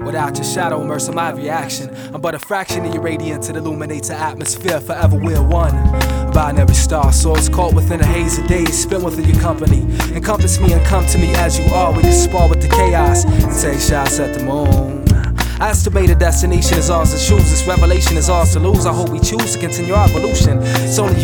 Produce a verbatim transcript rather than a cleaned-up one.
Without your shadow immerse in my reaction, I'm but a fraction of your radiance that illuminates the atmosphere. Forever we're one, about every star source, caught within a haze of days spent within your company. Encompass me and come to me as you are. We can spar with the chaos and take shots at the moon. I estimate a destination is ours to choose. This revelation is ours to lose. I hope we choose to continue our evolution. It's only